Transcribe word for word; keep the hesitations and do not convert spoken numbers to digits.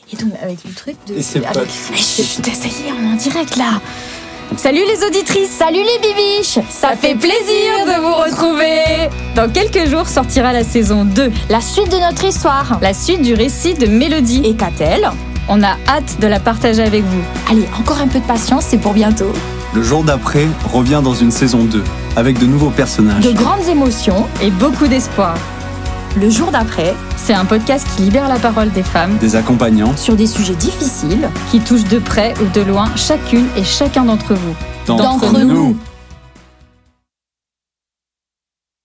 Et donc avec le truc de... Et c'est pas... Avec... Chut, ça y est, on est en direct là. Salut les auditrices, salut les bibiches. Ça fait plaisir de vous retrouver. Dans quelques jours sortira la saison deux. La suite de notre histoire. La suite du récit de Mélodie. Et qu'a-t-elle ? On a hâte de la partager avec vous. Allez, encore un peu de patience, c'est pour bientôt. Le jour d'après revient dans une saison deux, avec de nouveaux personnages. De grandes émotions. Et beaucoup d'espoir. Le jour d'après, c'est un podcast qui libère la parole des femmes, des accompagnants, sur des sujets difficiles, qui touchent de près ou de loin chacune et chacun d'entre vous. D'entre, d'entre nous. nous.